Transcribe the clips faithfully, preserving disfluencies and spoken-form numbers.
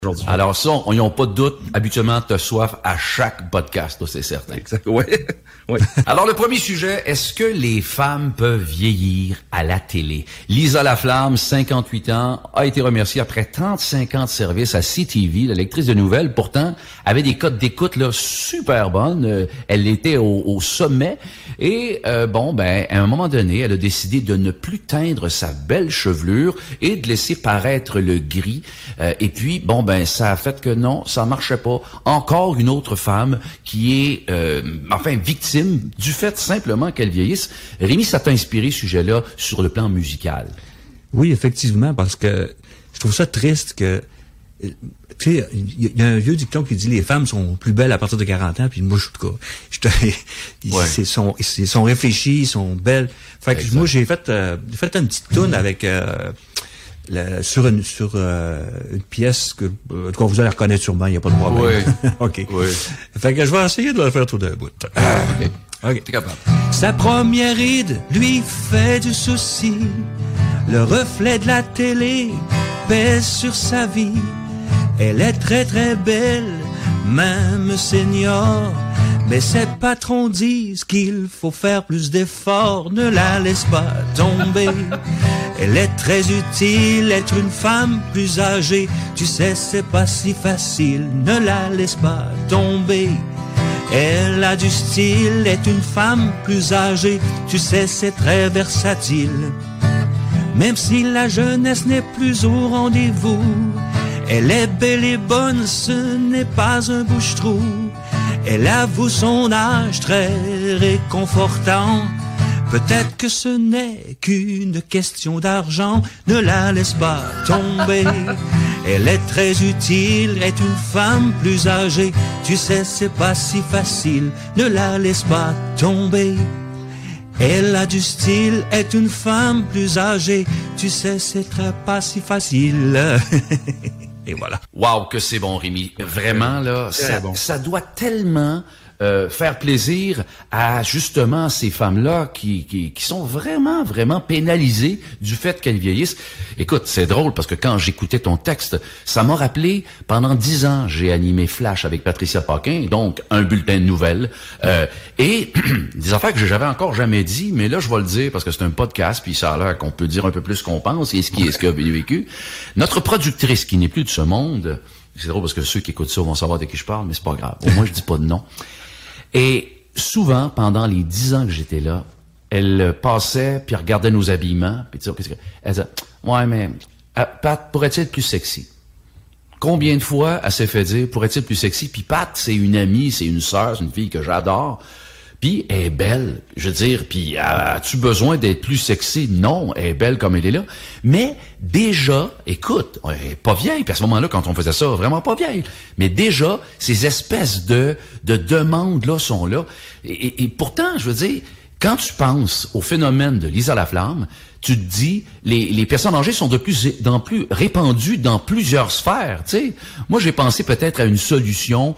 aujourd'hui. Alors ça, ils n'ont pas de doute. Habituellement, tu as soif à chaque podcast, là, c'est certain. Exact. Oui. Oui. Alors, le premier sujet, est-ce que les femmes peuvent vieillir à la télé? Lisa Laflamme, cinquante-huit ans, a été remerciée après trente-cinq ans de service à C T V, la lectrice de nouvelles. Pourtant, avait des cotes d'écoute là super bonnes. Euh, elle était au, au sommet. Et euh, bon, ben, à un moment donné, elle a décidé de ne plus teindre sa belle chevelure et de laisser paraître le gris. Euh, et puis, bon, ben, ça a fait que non, ça marchait pas. Encore une autre femme qui est, euh, enfin, victime du fait simplement qu'elle vieillisse. Rémi, ça t'a inspiré ce sujet-là sur le plan musical? Oui, effectivement, parce que je trouve ça triste que, tu sais, il y a un vieux dicton qui dit les femmes sont plus belles à partir de quarante ans, puis moi, je, en tout cas, je te, ils, ouais. ils, sont, ils sont réfléchis, ils sont belles. Fait que exact. Moi, j'ai fait, euh, fait une petite toune mmh. avec, euh, le, sur une, sur, euh, une pièce que, euh, en tout cas, vous allez reconnaître sûrement, il n'y a pas de problème. Oui. OK. Oui. Fait que je vais essayer de le faire tout d'un bout. Ah, OK. OK. T'es capable. Sa première ride lui fait du souci. Le reflet de la télé pèse sur sa vie. Elle est très très belle, même senior. Mais ses patrons disent qu'il faut faire plus d'efforts. Ne la laisse pas tomber. Elle est très utile, être une femme plus âgée. Tu sais, c'est pas si facile. Ne la laisse pas tomber. Elle a du style, est une femme plus âgée. Tu sais, c'est très versatile. Même si la jeunesse n'est plus au rendez-vous, elle est belle et bonne, ce n'est pas un bouche-trou. Elle avoue son âge très réconfortant. Peut-être que ce n'est qu'une question d'argent. Ne la laisse pas tomber. Elle est très utile, est une femme plus âgée. Tu sais, c'est pas si facile. Ne la laisse pas tomber. Elle a du style, est une femme plus âgée. Tu sais, c'est très pas si facile. Et voilà. Wow, que c'est bon, Rémi. Vraiment, là, ça, bon. ça doit tellement euh, faire plaisir à, justement, ces femmes-là qui, qui, qui sont vraiment, vraiment pénalisées du fait qu'elles vieillissent. Écoute, c'est drôle parce que quand j'écoutais ton texte, ça m'a rappelé, pendant dix ans, j'ai animé Flash avec Patricia Paquin, donc un bulletin de nouvelles, euh, et des affaires que j'avais encore jamais dit, mais là, je vais le dire parce que c'est un podcast, puis ça a l'air qu'on peut dire un peu plus ce qu'on pense et ce qui est ce qu'il a vécu. Notre productrice, qui n'est plus de ce monde, c'est drôle parce que ceux qui écoutent ça vont savoir de qui je parle, mais c'est pas grave. Au moins, je dis pas de nom. Et souvent, pendant les dix ans que j'étais là, elle passait puis regardait nos habillements, puis tu sais, qu'est-ce que elle disait, ouais, mais Pat, pourrait-il être plus sexy? Combien de fois elle s'est fait dire, pourrait-il être plus sexy? Puis Pat, c'est une amie, c'est une sœur, c'est une fille que j'adore. Puis elle est belle, je veux dire, puis as-tu besoin d'être plus sexy? Non, elle est belle comme elle est là. Mais déjà, écoute, elle est pas vieille, puis à ce moment-là, quand on faisait ça, vraiment pas vieille. Mais déjà, ces espèces de de demandes-là sont là. Et, et, et pourtant, je veux dire, quand tu penses au phénomène de Lisa Laflamme, tu te dis, les, les personnes âgées sont de plus en plus répandues dans plusieurs sphères, tu sais. Moi, j'ai pensé peut-être à une solution.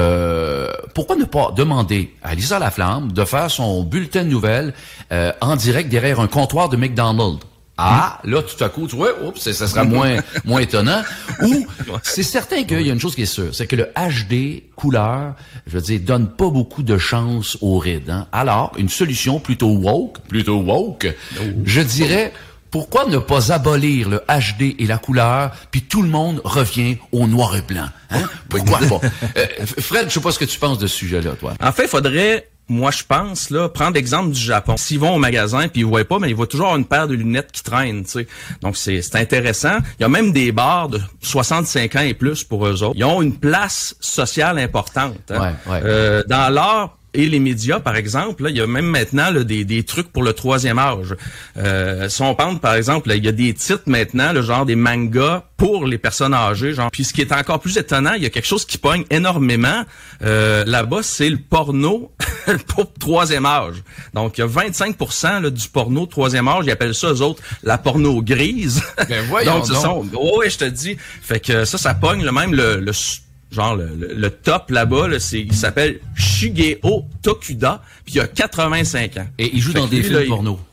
Euh, pourquoi ne pas demander à Lisa Laflamme de faire son bulletin de nouvelles euh, en direct derrière un comptoir de McDonald's? Ah, là, tout à coup, tu vois, oups, ça sera moins moins étonnant. Ou, c'est certain qu'il y a une chose qui est sûre, c'est que le H D couleur, je veux dire, donne pas beaucoup de chance aux rides. Hein? Alors, une solution plutôt woke, plutôt woke, je dirais, pourquoi ne pas abolir le H D et la couleur, puis tout le monde revient au noir et blanc? Hein? Pourquoi pas? Euh, Fred, je sais pas ce que tu penses de ce sujet-là, toi. En fait, il faudrait... Moi, je pense, là, prendre l'exemple du Japon. S'ils vont au magasin puis ils voient pas, mais ils voient toujours avoir une paire de lunettes qui traînent, tu sais. Donc, c'est, c'est intéressant. Il y a même des bars de soixante-cinq ans et plus pour eux autres. Ils ont une place sociale importante. Hein. Ouais, ouais. Euh, dans l'art et les médias, par exemple, là, il y a même maintenant là, des, des trucs pour le troisième âge. Euh, si on pense, par exemple, là, il y a des titres maintenant, le genre des mangas pour les personnes âgées. Genre. Puis ce qui est encore plus étonnant, il y a quelque chose qui pogne énormément euh, là-bas, c'est le porno pour troisième âge. Donc, il y a vingt-cinq pour cent là, du porno troisième âge, ils appellent ça, eux autres, la porno grise. Ben voyons donc. Ce sont, oh, oui, je te dis. Fait que ça, ça pogne le même le... le genre le, le, le top là-bas, là, c'est, il s'appelle Shigeo Tokuda, puis il a quatre-vingt-cinq ans. Et il joue fait dans des films là, porno.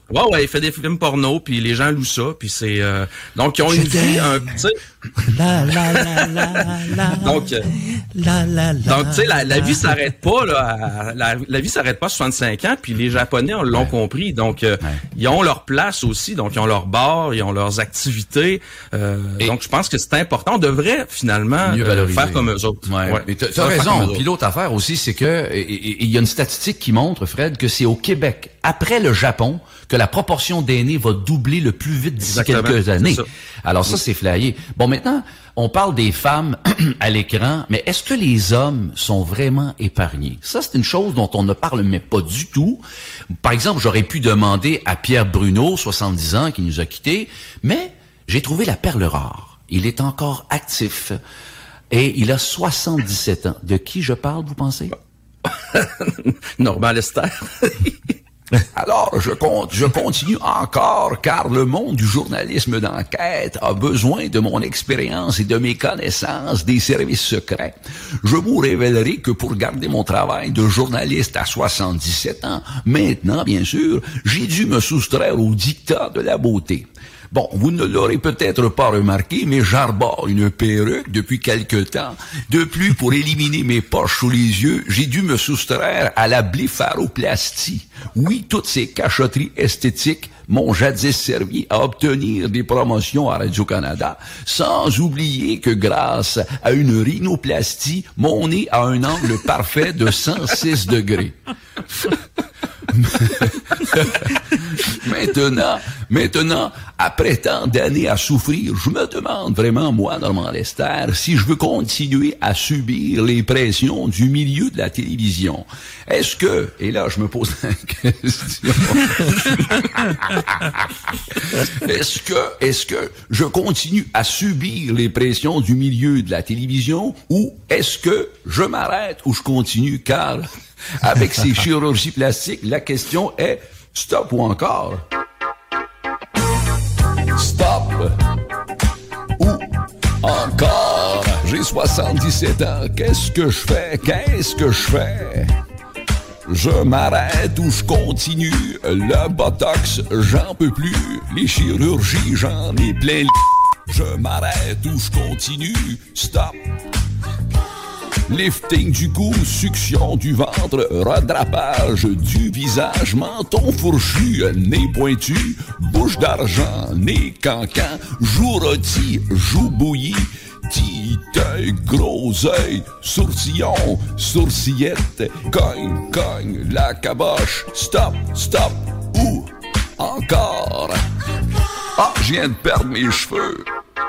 Ouais, ouais, il fait des films porno, puis les gens louent ça, puis c'est... Euh, donc, ils ont Je une vie, un, tu sais... La, la, la, la, la, donc, euh, la, la, la, donc, tu sais, la, la vie s'arrête pas, là. À, la, la vie s'arrête pas à soixante-cinq ans, puis les Japonais on l'ont ouais. compris. Donc, euh, ouais. ils ont leur place aussi. Donc, ils ont leur bar, ils ont leurs activités. Euh, donc, je pense que c'est important. On devrait, finalement, euh, faire comme eux autres. Ouais. Ouais. Mais t'as, t'as raison. Puis l'autre affaire aussi, c'est que il y a une statistique qui montre, Fred, que c'est au Québec, après le Japon, que la proportion d'aînés va doubler le plus vite d'ici Exactement. quelques années. Ça. Alors ça, c'est flyé. Bon, maintenant, on parle des femmes à l'écran, mais est-ce que les hommes sont vraiment épargnés? Ça, c'est une chose dont on ne parle mais pas du tout. Par exemple, j'aurais pu demander à Pierre Bruno, soixante-dix ans, qui nous a quittés, mais j'ai trouvé la perle rare. Il est encore actif et il a soixante-dix-sept ans. De qui je parle, vous pensez? Normand Lester. Alors, je compte, je continue encore, car le monde du journalisme d'enquête a besoin de mon expérience et de mes connaissances des services secrets. Je vous révélerai que pour garder mon travail de journaliste à soixante-dix-sept ans, maintenant, bien sûr, j'ai dû me soustraire au dictat de la beauté. Bon, vous ne l'aurez peut-être pas remarqué, mais j'arbore une perruque depuis quelque temps. De plus, pour éliminer mes poches sous les yeux, j'ai dû me soustraire à la blépharoplastie. Oui, toutes ces cachotteries esthétiques m'ont jadis servi à obtenir des promotions à Radio-Canada, sans oublier que grâce à une rhinoplastie, mon nez a un angle parfait de cent six degrés. maintenant, maintenant, après tant d'années à souffrir, je me demande vraiment, moi, Normand Lester, si je veux continuer à subir les pressions du milieu de la télévision. Est-ce que, et là, je me pose la question, est-ce que, est-ce que je continue à subir les pressions du milieu de la télévision ou est-ce que je m'arrête ou je continue, car avec ces chirurgies plastiques, la question est stop ou encore? Stop ou encore? J'ai soixante-dix-sept ans, qu'est-ce que je fais? Qu'est-ce que je fais? Je m'arrête ou je continue? Le botox, j'en peux plus. Les chirurgies, j'en ai plein le... Je m'arrête ou je continue? Stop. Lifting du cou, succion du ventre, redrapage du visage, menton fourchu, nez pointu, bouche d'argent, nez cancan, joue rôti, joue bouilli, petit œil, gros œil, sourcillon, sourcillette, cogne, cogne, la caboche, stop, stop, ou encore. Ah, je viens de perdre mes cheveux.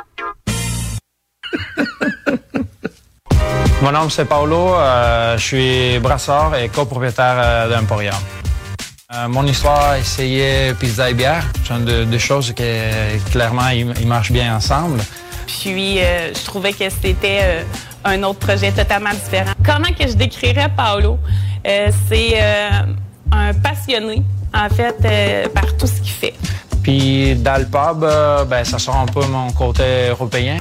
Mon nom c'est Paolo, euh, je suis brasseur et copropriétaire euh, d'Emporium. Euh, mon histoire, essayer pizza et bière, c'est deux de choses qui clairement ils, ils marchent bien ensemble. Puis euh, je trouvais que c'était euh, un autre projet totalement différent. Comment que je décrirais Paolo? Euh, c'est euh, un passionné en fait euh, par tout ce qu'il fait. Puis dans le pub, euh, ben ça sort un peu mon côté européen.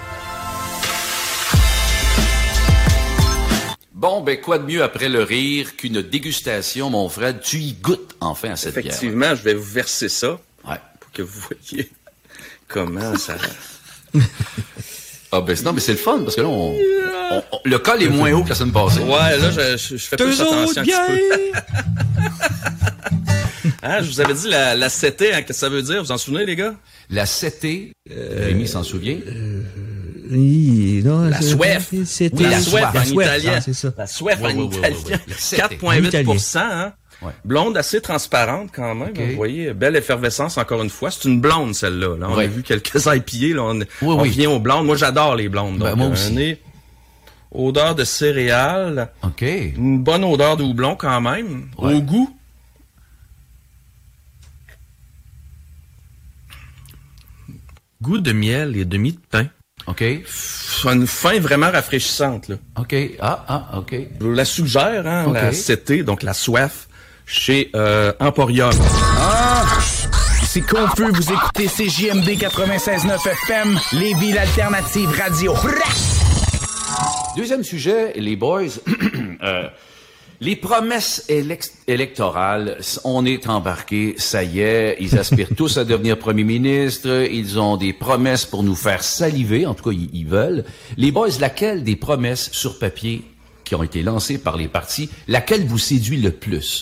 Bon, ben quoi de mieux après le rire qu'une dégustation, mon Fred? Tu y goûtes enfin à cette bière. Effectivement, je vais vous verser ça. Ouais. Pour que vous voyez comment ça... Ah ben non, mais c'est le fun, parce que là, on, on, on, le col est moins haut que la semaine passée. Ouais, là, je, je, je fais plus attention un petit peu. Hein, je vous avais dit la, la C T, hein, qu'est-ce que ça veut dire? Vous en souvenez, les gars? La C T, euh, Rémi s'en souvient? Euh, oui, non, la soif. Oui, la soif en italien. Ah, c'est ça. La soif ouais, en ouais, italien. Ouais, ouais, ouais. quatre virgule huit pour cent, hein? Ouais. Blonde assez transparente quand même. Okay. Vous voyez, belle effervescence encore une fois. C'est une blonde celle-là. Là. On ouais. a vu quelques I P A. Là. On, oui, on oui. vient aux blondes. Moi, j'adore les blondes. Ben, donc, moi aussi. Nez, odeur de céréales. OK. Une bonne odeur de houblon quand même. Ouais. Au goût. Goût de miel et demi de pain. OK. Une fin vraiment rafraîchissante, là. OK. Ah, ah, OK. Je vous la suggère, hein, okay. La C T, donc la soif, chez euh, Emporium. Ah! C'est confus, vous écoutez C J M D quatre-vingt-seize neuf F M, Lévis, l'alternative radio. Deuxième sujet, les boys. euh, Les promesses élect- électorales, on est embarqué, ça y est, ils aspirent tous à devenir premier ministre, ils ont des promesses pour nous faire saliver, en tout cas, ils, ils veulent. Les boys, laquelle des promesses sur papier qui ont été lancées par les partis, laquelle vous séduit le plus?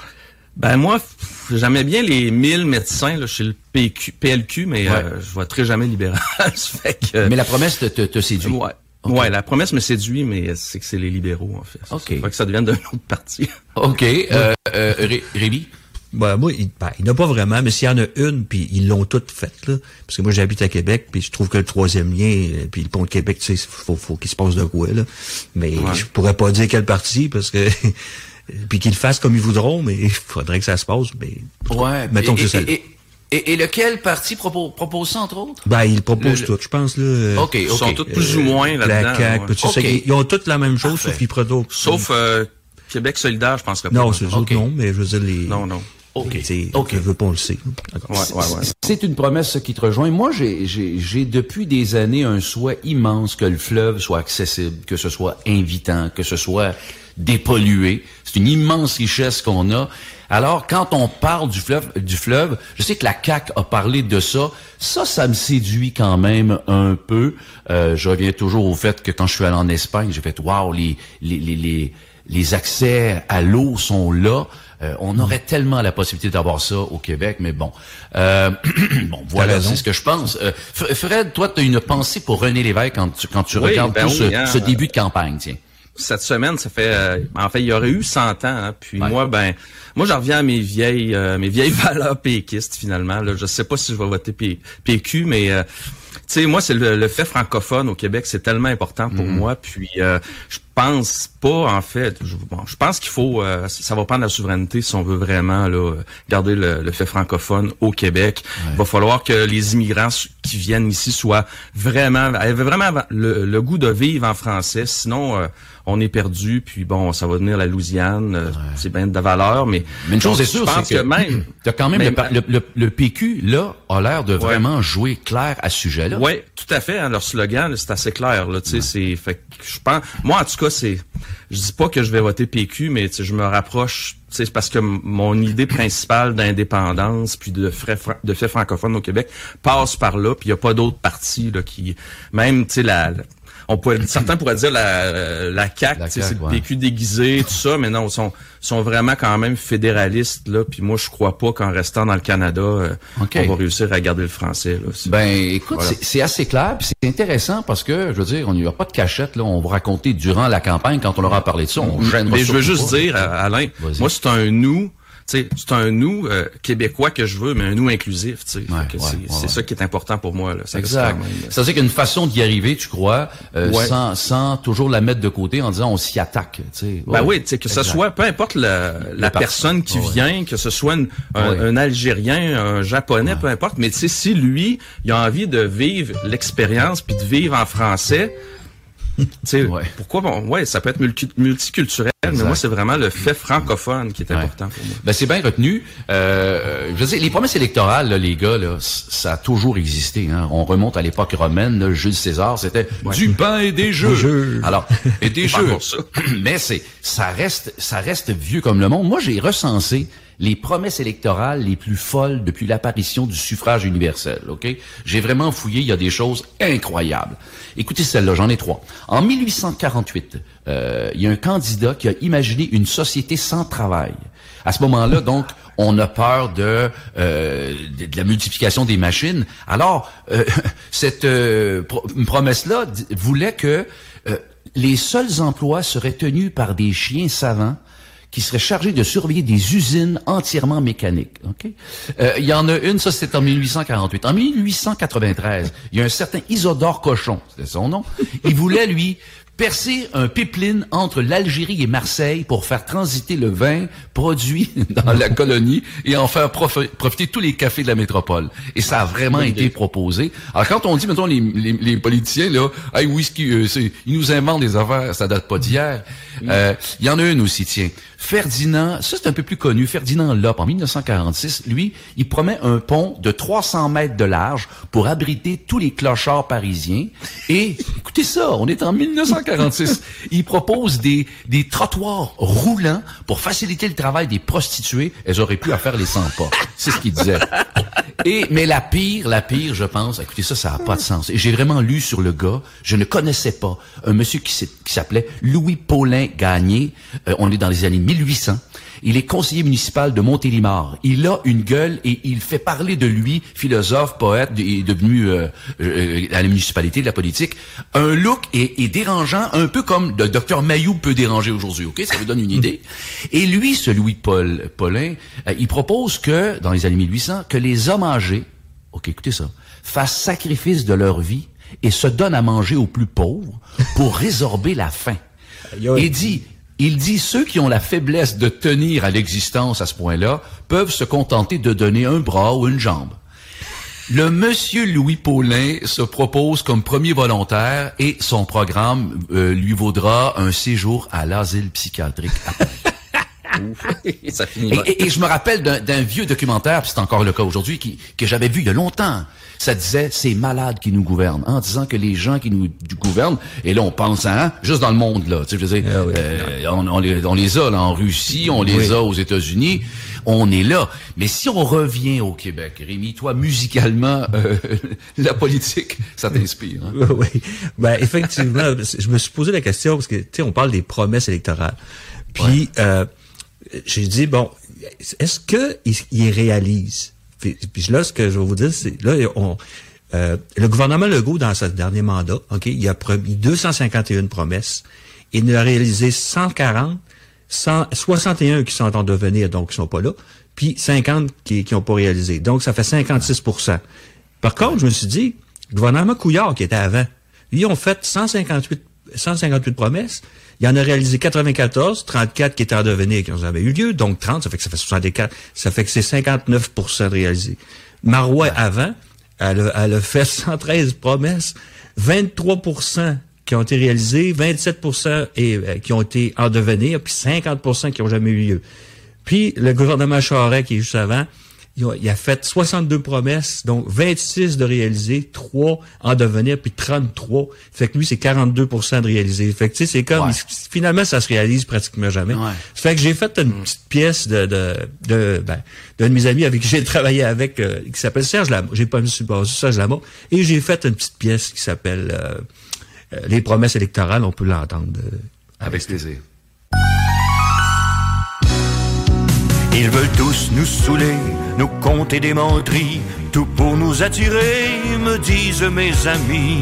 Ben moi, j'aimais bien les mille médecins là, chez le P Q, P L Q, mais ouais. euh, je voterai jamais libéral. fait que, mais la promesse te, te, te séduit? Ouais. Okay. Ouais, la promesse me séduit, mais c'est que c'est les libéraux, en fait. OK. Il faut que ça devienne d'un autre parti. OK. Euh, euh, Ré- Rémi? Ben, moi, il, ben, il n'y en a pas vraiment, mais s'il y en a une, puis ils l'ont toutes faite, là. Parce que moi, j'habite à Québec, puis je trouve que le troisième lien, puis le pont de Québec, tu sais, faut, faut qu'il se passe de quoi, là. Mais ouais. je pourrais pas dire quel parti, parce que... puis qu'ils le fassent comme ils voudront, mais il faudrait que ça se passe, mais... Ouais. Mettons et, que c'est ça. Et, et, et lequel parti propose, propose ça, entre autres? Ben, ils proposent le, tout, je pense, là. OK, OK. Ils sont tous plus ou moins euh, là-dedans. La C A Q, ouais. tu sais, okay. ils ont toutes la même chose, Parfait. sauf qu'ils proposent. Sauf euh, Québec solidaire, je pense que Non, pas. c'est eux okay. autres, non, mais je veux dire, les... Non, non. OK. OK. Je veux pas, on le sait. Ouais, ouais, ouais. C'est une promesse qui te rejoint. Moi, j'ai, j'ai, j'ai depuis des années un souhait immense que le fleuve soit accessible, que ce soit invitant, que ce soit dépollué. C'est une immense richesse qu'on a. Alors, quand on parle du fleuve, du fleuve, je sais que la C A Q a parlé de ça. Ça, ça me séduit quand même un peu. Euh, je reviens toujours au fait que quand je suis allé en Espagne, j'ai fait, waouh, les, les, les, les, les accès à l'eau sont là. Euh, on aurait tellement la possibilité d'avoir ça au Québec, mais bon. Euh, bon, voilà, c'est ce que je pense. Euh, Fred, toi, tu as une pensée pour René Lévesque quand tu, quand tu oui, regardes ben tout oui, ce, hein, ce début de campagne, tiens. Cette semaine, ça fait... Euh, en fait, il y aurait eu cent ans, hein, puis ouais. moi, ben... Moi, j'en reviens à mes vieilles euh, mes vieilles valeurs péquistes, finalement. Là. Je sais pas si je vais voter P- PQ, mais... Euh, tu sais, moi, c'est le, le fait francophone au Québec, c'est tellement important pour mmh. moi. Puis, euh, je pense pas, en fait, je, bon, je pense qu'il faut, euh, ça va prendre la souveraineté si on veut vraiment là garder le, le fait francophone au Québec. Ouais. Il va falloir que les immigrants qui viennent ici soient vraiment, aient vraiment le, le goût de vivre en français. Sinon, euh, on est perdu. Puis bon, ça va devenir la Louisiane. Ouais. C'est bien de valeur, mais mais une chose est sûre, c'est que, que même, t'as quand même, même le, le, le P Q là a l'air de ouais. vraiment jouer clair à ce sujet-là. Oui, tout à fait. Hein, leur slogan, là, c'est assez clair. Là, tu sais, ouais. c'est, fait, je pense, moi en tout cas, c'est, je dis pas que je vais voter P Q, mais je me rapproche. C'est parce que mon idée principale d'indépendance puis de fait, de fait francophone au Québec passe par là. Puis il y a pas d'autres partis là qui, même tu sais la, la on pourrait, certains pourraient dire la, la C A Q, c'est le P Q déguisé, tout ça, mais non, ils sont, sont vraiment quand même fédéralistes, là, puis moi, je crois pas qu'en restant dans le Canada, euh, okay. on va réussir à garder le français, là. Ben, écoute, voilà. c'est, c'est assez clair, puis c'est intéressant parce que, je veux dire, on n'y a pas de cachette, là, on va raconter durant la campagne, quand on leur a parlé de ça, on gênera. Mais je veux juste pas. dire, Alain, Vas-y. moi, c'est un nous, tu sais, c'est un nous euh, québécois que je veux, mais un nous inclusif, tu sais. Ouais, que ouais, c'est, ouais, c'est ouais. ça qui est important pour moi, là. Ça exact. C'est-à-dire qu'il y a une façon d'y arriver, tu crois, euh, ouais. sans, sans toujours la mettre de côté en disant on s'y attaque, tu sais. Ben ouais. oui, tu sais, que ce soit, peu importe la, la personne qui ouais. vient, que ce soit une, un, ouais. un Algérien, un Japonais, ouais. peu importe, mais tu sais, si lui, il a envie de vivre l'expérience puis de vivre en français, tu sais, ouais. pourquoi bon, ouais, ça peut être multi- multiculturel, exact. Mais moi, c'est vraiment le fait francophone qui est ouais. important pour moi. Ben, c'est bien retenu. Euh, je veux dire, les promesses électorales, là, les gars, là, ça a toujours existé, hein. On remonte à l'époque romaine, là, Jules César, c'était ouais. du pain et des jeux. jeux. Alors, et des jeux. Ça. Mais c'est, ça reste, ça reste vieux comme le monde. Moi, j'ai recensé les promesses électorales les plus folles depuis l'apparition du suffrage universel, OK? J'ai vraiment fouillé, il y a des choses incroyables. Écoutez celle-là, j'en ai trois. En mille huit cent quarante-huit, euh, il y a un candidat qui a imaginé une société sans travail. À ce moment-là, donc, on a peur de, euh, de, de la multiplication des machines. Alors, euh, cette euh, pro- promesse-là d- voulait que euh, les seuls emplois seraient tenus par des chiens savants qui serait chargé de surveiller des usines entièrement mécaniques. Ok, euh, il y en a une, ça c'était en mille huit cent quarante-huit. En mille huit cent quatre-vingt-treize, il y a un certain Isidore Cochon, c'était son nom. Il voulait, lui, percer un pipeline entre l'Algérie et Marseille pour faire transiter le vin produit dans la colonie et en faire profi- profiter tous les cafés de la métropole. Et ça a vraiment oui, été oui. proposé. Alors quand on dit, mettons, les, les, les politiciens, là, hey, whisky, euh, c'est, ils nous inventent des affaires, ça date pas d'hier. Il euh, y en a une aussi, tiens. Ferdinand, ça c'est un peu plus connu, Ferdinand Loppe, en mille neuf cent quarante-six, lui, il promet un pont de trois cents mètres de large pour abriter tous les clochards parisiens. Et, écoutez ça, on est en mille neuf cent quarante-six, il propose des, des trottoirs roulants pour faciliter le travail des prostituées. Elles auraient pu en faire les cent pas. C'est ce qu'il disait. Et, mais la pire, la pire, je pense, écoutez, ça, ça n'a pas de sens. Et j'ai vraiment lu sur le gars, je ne connaissais pas, un monsieur qui, qui s'appelait Louis Paulin Gagné. Euh, on est dans les années mille huit cents. Il est conseiller municipal de Montélimar. Il a une gueule et il fait parler de lui, philosophe, poète, est devenu euh, euh, à la municipalité, de la politique. Un look est, est dérangeant, un peu comme le docteur Mayou peut déranger aujourd'hui, ok? Ça vous donne une idée. Et lui, ce Louis Paul, Paulin, euh, il propose que, dans les années mille huit cents, que les hommes âgés, ok, écoutez ça, fassent sacrifice de leur vie et se donnent à manger aux plus pauvres pour résorber la faim. Il dit... Il dit, ceux qui ont la faiblesse de tenir à l'existence à ce point-là peuvent se contenter de donner un bras ou une jambe. Le monsieur Louis Paulin se propose comme premier volontaire et son programme euh, lui vaudra un séjour à l'asile psychiatrique à Paris. Ça finit et, et, et je me rappelle d'un, d'un vieux documentaire, puis c'est encore le cas aujourd'hui, qui, que j'avais vu il y a longtemps. Ça disait, c'est malades qui nous gouvernent, en disant que les gens qui nous gouvernent, et là on pense à, hein, juste dans le monde, là, tu sais, je veux dire, ah oui, euh, on, on, les, on les a là en Russie, on les oui. a aux États-Unis, on est là. Mais si on revient au Québec, Rémi, toi, musicalement, euh, la politique, ça t'inspire. Hein? Oui, ben effectivement, je me suis posé la question, parce que, tu sais, on parle des promesses électorales. Puis, ouais. euh, j'ai dit, bon, est-ce que il, il réalise? Puis, puis là, ce que je vais vous dire, c'est là, on, euh, le gouvernement Legault, dans son dernier mandat, ok, il a promis deux cent cinquante et une promesses. Il en a réalisé cent quarante, cent soixante et un qui sont en devenir, donc qui sont pas là, puis cinquante qui qui ont pas réalisé. Donc, ça fait cinquante-six pour cent. Par contre, je me suis dit, le gouvernement Couillard, qui était avant, lui, ils ont fait cent cinquante-huit, cent cinquante-huit promesses. Il en a réalisé quatre-vingt-quatorze, trente-quatre qui étaient en devenir, qui n'ont jamais eu lieu, donc trente, ça fait que ça fait soixante-quatre, ça fait que c'est cinquante-neuf pour cent de réalisé. Marois, ouais. avant, elle a, elle a fait cent treize promesses, vingt-trois pour cent qui ont été réalisées, vingt-sept pour cent et, euh, qui ont été en devenir, puis cinquante pour cent qui n'ont jamais eu lieu. Puis, le gouvernement Charest, qui est juste avant, il a, il a fait soixante-deux promesses, donc vingt-six de réalisés, trois en devenir, puis trente-trois. Fait que lui, c'est quarante-deux pour cent de réalisés. Fait que, tu sais, c'est comme, ouais. finalement, ça se réalise pratiquement jamais. Ouais. Fait que j'ai fait une petite pièce de, de, de, ben, d'un de mes amis avec qui j'ai travaillé avec, euh, qui s'appelle Serge Lamotte. J'ai pas mis sur le Serge Lamotte. Et j'ai fait une petite pièce qui s'appelle, euh, euh, Les promesses électorales. On peut l'entendre. Euh, avec plaisir. Ils veulent tous nous saouler, nous compter des menteries, tout pour nous attirer, me disent mes amis.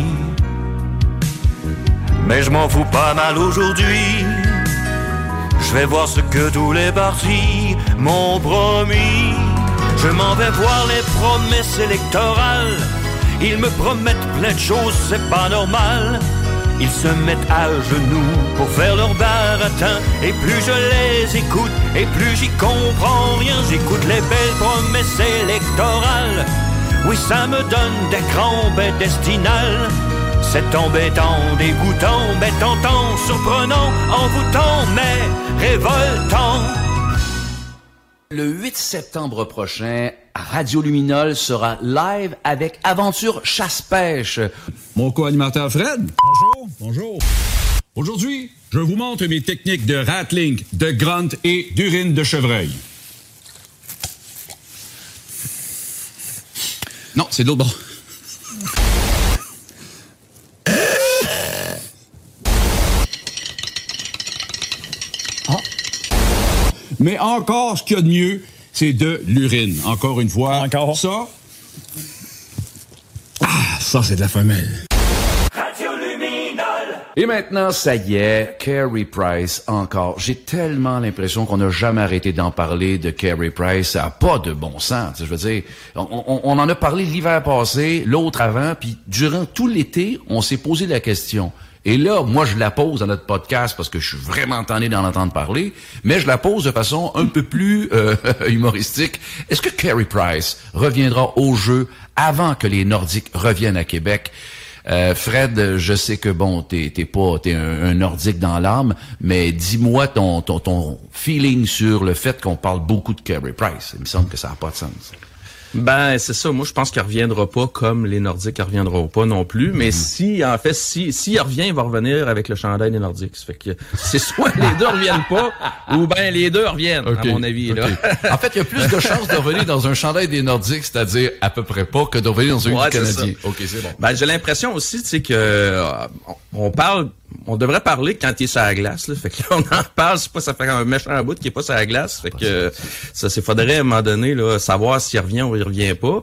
Mais je m'en fous pas mal aujourd'hui, je vais voir ce que tous les partis m'ont promis. Je m'en vais voir les promesses électorales, ils me promettent plein de choses, c'est pas normal. Ils se mettent à genoux pour faire leur baratin. Et plus je les écoute, et plus j'y comprends rien. J'écoute les belles promesses électorales. Oui, ça me donne des crampes intestinales. C'est embêtant, dégoûtant, mais tentant, surprenant, envoûtant, mais révoltant. Le huit septembre prochain, Radio Luminol sera live avec Aventure Chasse-Pêche. Mon co-animateur Fred. Bonjour, bonjour. Aujourd'hui, je vous montre mes techniques de rattling, de grunt et d'urine de chevreuil. Non, c'est de l'autre bord. Mais encore, ce qu'il y a de mieux, c'est de l'urine. Encore une fois. Encore. Ça. Ah, ça, c'est de la femelle. Radio Luminol. Et maintenant, ça y est, Carey Price encore. J'ai tellement l'impression qu'on n'a jamais arrêté d'en parler de Carey Price. Ça n'a pas de bon sens. Je veux dire, on, on, on en a parlé l'hiver passé, l'autre avant, puis durant tout l'été, on s'est posé la question. Et là, moi, je la pose dans notre podcast parce que je suis vraiment tanné d'en entendre parler, mais je la pose de façon un peu plus euh, humoristique. Est-ce que Carey Price reviendra au jeu avant que les Nordiques reviennent à Québec? Euh, Fred, je sais que bon, t'es, t'es pas, t'es un, un Nordique dans l'âme, mais dis-moi ton, ton, ton feeling sur le fait qu'on parle beaucoup de Carey Price. Il me semble que ça n'a pas de sens. Ben, c'est ça. Moi, je pense qu'il reviendra pas comme les Nordiques ne reviendront pas non plus. Mais mm-hmm. si, en fait, si, s'il revient, il va revenir avec le chandail des Nordiques. Ça fait que c'est soit les deux reviennent pas, ou ben les deux reviennent, okay. à mon avis, okay. là. En fait, il y a plus de chances de revenir dans un chandail des Nordiques, c'est-à-dire à peu près pas, que de revenir dans un ouais, Canadien. OK, c'est bon. Ben, j'ai l'impression aussi, tu sais, que, euh, on parle, on devrait parler quand il est sur la glace, là. Fait que là, on en parle, c'est pas, ça fait un méchant bout qui est pas sur la glace. Fait que, euh, ça, c'est faudrait, à un moment donné, là, savoir s'il revient ou il revient pas.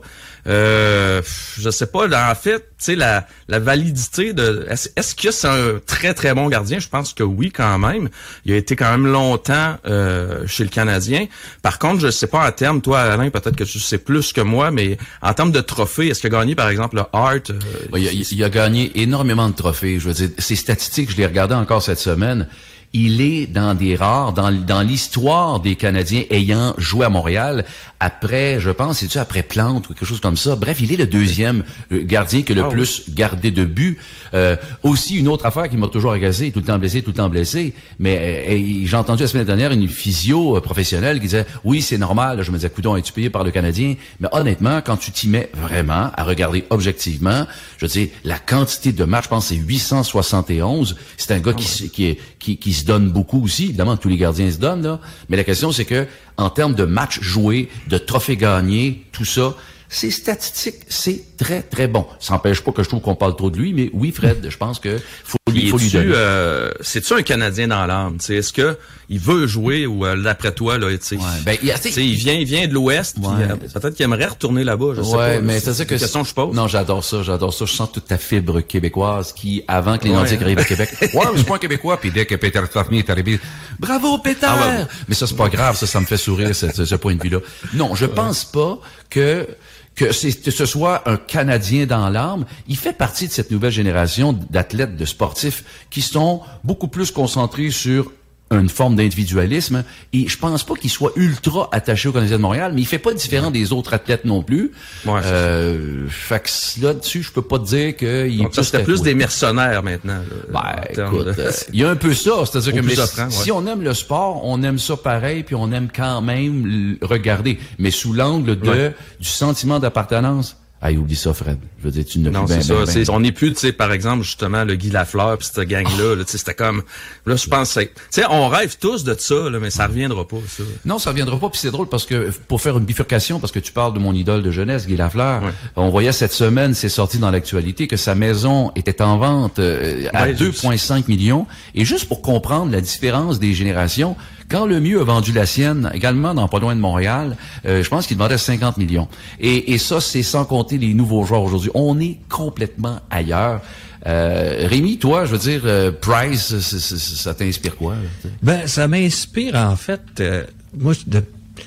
Euh, je sais pas, là, en fait, tu sais, la, la validité de, est-ce, est-ce que c'est un très, très bon gardien? Je pense que oui, quand même. Il a été quand même longtemps, euh, chez le Canadien. Par contre, je sais pas en termes, toi, Alain, peut-être que tu sais plus que moi, mais en termes de trophées, est-ce qu'il a gagné, par exemple, le Hart? Euh, oui, il, a, il a gagné énormément de trophées. Je veux dire, ses statistiques, je les regardais encore cette semaine. Il est dans des rares, dans, dans l'histoire des Canadiens ayant joué à Montréal, après, je pense, c'est-tu après Plante ou quelque chose comme ça. Bref, il est le deuxième gardien qui a le oh, plus oui. gardé de buts. Euh, aussi, une autre affaire qui m'a toujours agacé, tout le temps blessé, tout le temps blessé, mais euh, j'ai entendu la semaine dernière une physio professionnelle qui disait, oui, c'est normal. Je me disais, coudonc, es-tu payé par le Canadien? Mais honnêtement, quand tu t'y mets vraiment à regarder objectivement, je veux dire, la quantité de matchs, je pense, c'est huit cent soixante et onze. C'est un gars oh, qui, oui. qui, est, qui, qui se donne beaucoup aussi. Évidemment, tous les gardiens se donnent, là. Mais la question, c'est que, en termes de matchs joués, de trophées gagnés, tout ça, c'est statistique, c'est très, très bon. Ça n'empêche pas que je trouve qu'on parle trop de lui, mais oui, Fred, je pense que faut, lui, faut lui donner. Euh, c'est-tu un Canadien dans l'âme? T'sais, est-ce que il veut jouer ou euh, d'après toi, là, tu sais, ouais, ben, il, il vient, il vient de l'Ouest, ouais. puis, euh, peut-être qu'il aimerait retourner là-bas, je sais ouais, pas. mais c'est ça que c'est une question que je pose. Non, j'adore ça, j'adore ça. Je sens toute ta fibre québécoise qui, avant que les Nordiques ouais. arrivent à Québec, ouais, mais c'est pas un Québécois, puis dès que Peter Stormy est arrivé, bravo Peter! Ah, ouais. Mais ça, c'est pas grave, ça, ça me fait sourire, ce, ce, ce point de vue-là. Non, je pense pas que que, c'est, que ce soit un Canadien dans l'âme. Il fait partie de cette nouvelle génération d'athlètes, de sportifs qui sont beaucoup plus concentrés sur une forme d'individualisme, et je pense pas qu'il soit ultra attaché au Canadien de Montréal, mais il fait pas différent ouais. des autres athlètes non plus. Ouais, euh, fait que là-dessus, je peux pas te dire qu'il Donc ça, c'était plus des mercenaires maintenant. Là, ben, écoute, de... euh, il y a un peu ça, c'est-à-dire que mais offrant, si ouais. on aime le sport, on aime ça pareil, puis on aime quand même le regarder, mais sous l'angle de ouais. du sentiment d'appartenance. Ah, oublie ça, Fred. Je veux dire, tu ne Non, ben, c'est ben, ça. ben, c'est, on n'est plus, tu sais, par exemple, justement, le Guy Lafleur pis cette gang-là, là, tu sais, c'était comme, là, je pense, tu sais, on rêve tous de ça, là, mais ça reviendra pas, ça. Non, ça reviendra pas, puis c'est drôle parce que, pour faire une bifurcation, parce que tu parles de mon idole de jeunesse, Guy Lafleur, ouais. on voyait cette semaine, c'est sorti dans l'actualité, que sa maison était en vente euh, à ouais, deux virgule cinq millions, et juste pour comprendre la différence des générations, quand Lemieux a vendu la sienne, également dans pas loin de Montréal, euh, je pense qu'il vendait cinquante millions. Et, et ça, c'est sans compter les nouveaux joueurs aujourd'hui. On est complètement ailleurs. Euh, Rémi, toi, je veux dire, euh, Price, ça, ça, ça t'inspire quoi? Là, ben, ça m'inspire, en fait, euh, moi, de...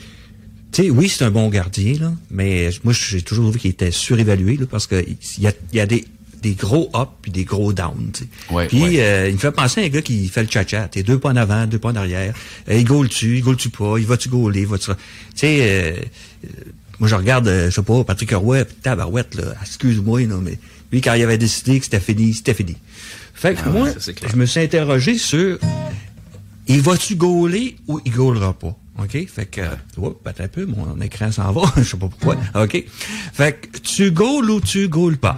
Tu sais, oui, c'est un bon gardien, là, mais moi, j'ai toujours trouvé qu'il était surévalué, là, parce que il y a, il y a des... des gros up puis des gros down, tu sais. Ouais, puis ouais. Euh, il me fait penser à un gars qui fait le tcha-tcha, t'es deux pas en avant, deux pas en arrière. Euh, il goal-tu, il goal-tu pas, il va-tu goaler, va-tu... Tu sais, euh, euh, moi je regarde, euh, je sais pas, Patrick Roy, pis tabarouette, là, excuse-moi, non, mais lui, quand il avait décidé que c'était fini, c'était fini. Fait que ah, moi, ouais, je me suis interrogé sur, il va-tu goaler ou il goalera pas? OK? Fait que, oh, peut-être un peu, mon écran s'en va, je sais pas pourquoi. OK? Fait que, tu goals ou tu goals pas?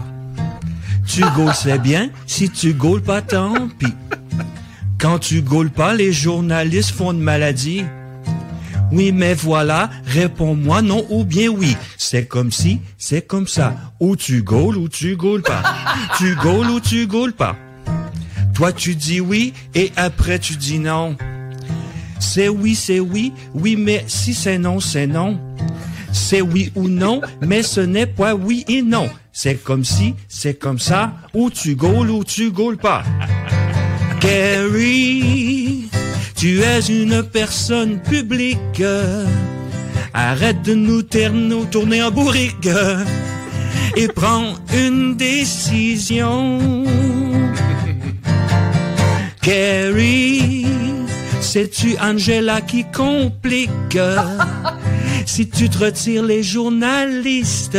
Tu gaules, c'est bien. Si tu gaules pas, tant pis. Quand tu gaules pas, les journalistes font de maladie. Oui, mais voilà, réponds-moi non ou bien oui. C'est comme si, c'est comme ça. Ou tu gaules ou tu gaules pas. Tu gaules ou tu gaules pas. Toi, tu dis oui et après tu dis non. C'est oui, c'est oui. Oui, mais si c'est non, c'est non. C'est oui ou non, mais ce n'est pas oui et non. C'est comme si, c'est comme ça, ou tu gaules ou tu gaules pas. Gary, tu es une personne publique. Arrête de nous, ter- nous tourner en bourrique et prends une décision. Gary, sais-tu Angela qui complique? Si tu te retires, les journalistes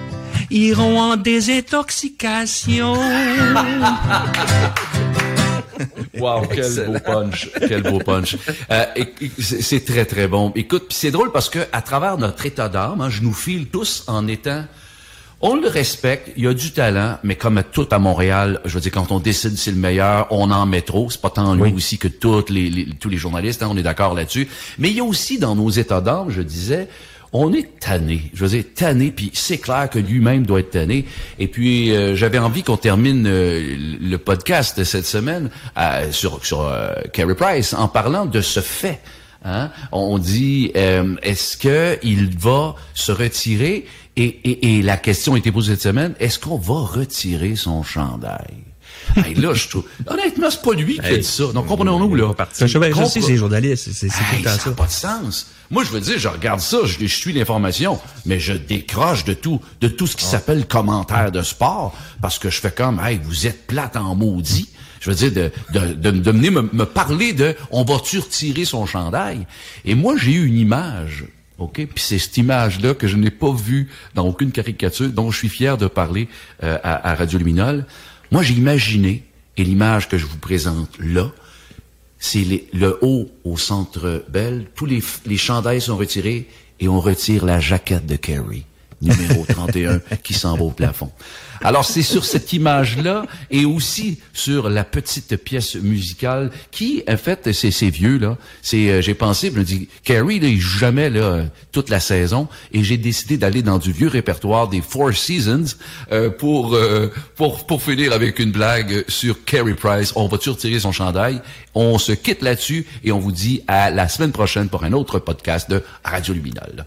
iront en désintoxication. Wow, quel Excellent. beau punch, quel beau punch. Euh, et, et, c'est, c'est très, très bon. Écoute, pis c'est drôle parce que à travers notre état d'âme, hein, je nous file tous en étant... On le respecte, il y a du talent, mais comme à tout à Montréal, je veux dire, quand on décide c'est le meilleur, on en met trop. C'est pas tant lui oui. aussi que toutes les, les, tous les journalistes, hein, on est d'accord là-dessus. Mais il y a aussi dans nos états d'âme, je disais... On est tanné, je veux dire tanné, puis c'est clair que lui-même doit être tanné. Et puis euh, j'avais envie qu'on termine euh, le podcast de cette semaine euh, sur sur euh, Carey Price en parlant de ce fait. Hein? On dit euh, est-ce que il va se retirer et, et, et la question a été posée cette semaine, est-ce qu'on va retirer son chandail? Hey, là, je trouve... Honnêtement, c'est pas lui qui hey, a dit ça. Donc, comprenons-nous, là. Je, je, je sais, c'est journaliste. C'est, c'est hey, tout ça ça. n'a pas de sens. Moi, je veux dire, je regarde ça, je, je suis l'information, mais je décroche de tout, de tout ce qui oh. s'appelle commentaire de sport, parce que je fais comme, hey, vous êtes plate en maudit. Je veux dire, de, de, de, de venir me, me parler de, on va-tu retirer son chandail? Et moi, j'ai eu une image... OK? Puis c'est cette image-là que je n'ai pas vue dans aucune caricature, dont je suis fier de parler euh, à, à Radio Luminol. Moi, j'ai imaginé, et l'image que je vous présente là, c'est les, le haut au Centre Bell. Tous les, les chandails sont retirés et on retire la jaquette de Carey, numéro trente et un, qui s'en va au plafond. Alors, c'est sur cette image-là et aussi sur la petite pièce musicale qui, en fait, c'est, c'est vieux, là. C'est, euh, j'ai pensé, je me dis, Carey, là, il joue jamais, là, toute la saison et j'ai décidé d'aller dans du vieux répertoire des Four Seasons, euh, pour, euh, pour, pour finir avec une blague sur Carey Price. On va-tu retirer son chandail? On se quitte là-dessus et on vous dit à la semaine prochaine pour un autre podcast de Radio Luminol.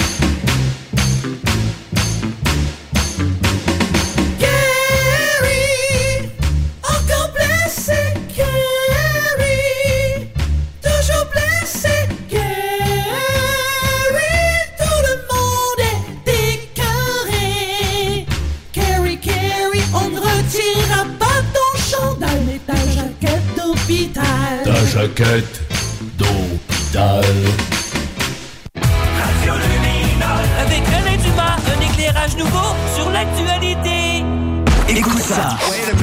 Ta jaquette d'hôpital. Radio Luminol. Avec René Dumas, un éclairage nouveau sur l'actualité. Écoute ça.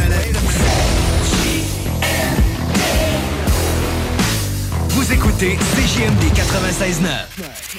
Vous écoutez C J M D quatre-vingt-seize neuf.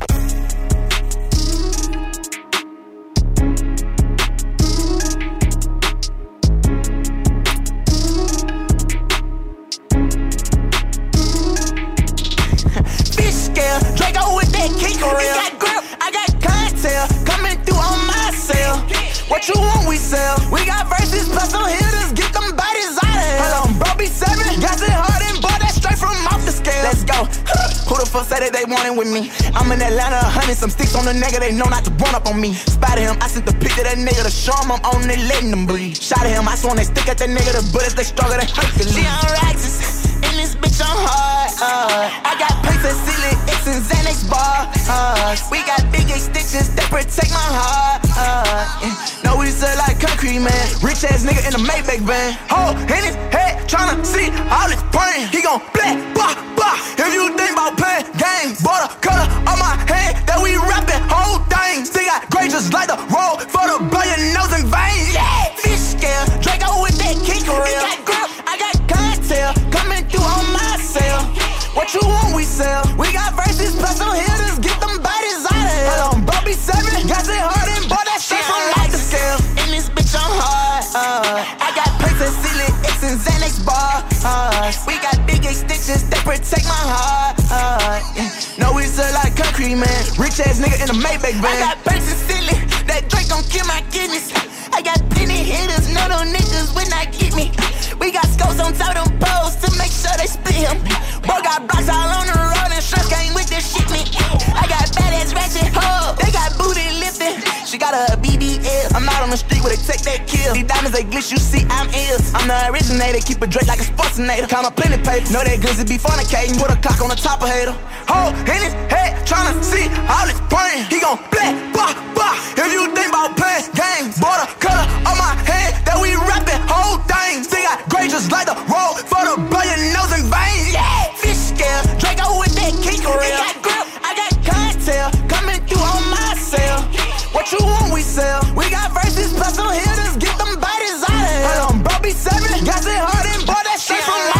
What you want, we sell. We got verses plus some hitters, get them bodies out of here. Hold on, bro, be seven, got it hard and boy, that's straight from off the scale. Let's go. Who the fuck say that they want it with me? I'm in Atlanta, a hundred, some sticks on the nigga, they know not to run up on me. Spotted him, I sent the pic to that nigga to show him I'm on it, letting them breathe. Shot at him, I swan they stick at that nigga, the bullets, they struggle, they Hercules. See, I'm righteous, in this bitch, I'm hard. Uh, I got papers, Silly, X and Xanax bar. Uh, we got big extensions that protect my heart. Uh, yeah. No, we sell like concrete, man. Rich ass nigga in a Maybach van. Hole in his head, tryna see all his brain. He gon' black, bah, bah. If you think about playing games, border color on my hand that we rapping whole thing. Still got gray just like the road for the blow your nose and veins. Yeah, fish scale, Draco with that kick real. He got grip, I got cocktail coming through on my cell. What you want, we sell. We got verses plus some hitters, get them bodies out of here. Hold on, Bobby seven, got it hard and boy, that shit from like the scale. In this bitch, I'm hard. Uh, I got papers, Silly, X and Xanax bar. Uh, we got big extensions that protect my heart. Uh, yeah. No, we sell like concrete, man. Rich ass nigga in a Maybach van. I got papers, Silly, that Drake gon' kill my kidneys. I got plenty hitters, no no niggas would not get me. We got scopes on top of them poles to make sure they split him. Boy got blocks all on the road and shrimp came with this shit me. I got badass ratchet hoes, they got booty lifting. She got a B B L, I'm out on the street where they take that kill. These diamonds they glitch, you see I'm ill. I'm the originator, keep a Drake like a Sportsinator. Count up plenty paper, know that goods it be fornicating. Put a clock on the top of hater. Hole in his head, tryna see all his brain. He gon' black, bah, bah. If you think about playing games, border color on my hand that we rapping whole thing. Still got gray just like the road for the blow your nose and veins. Yeah, fish scale, Draco with that kick real. He got grip, I got cocktail coming through on my cell. What you want, we sell. We got verses plus some hitters, get them bodies out of here. Hold on, Bobby seven, got it hard and boy, that shit from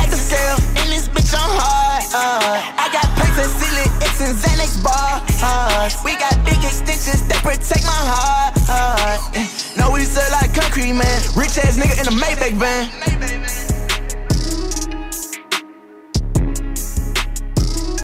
cars. We got big extensions that protect my heart. No, we sell like concrete, man. Rich ass nigga in a Maybach van.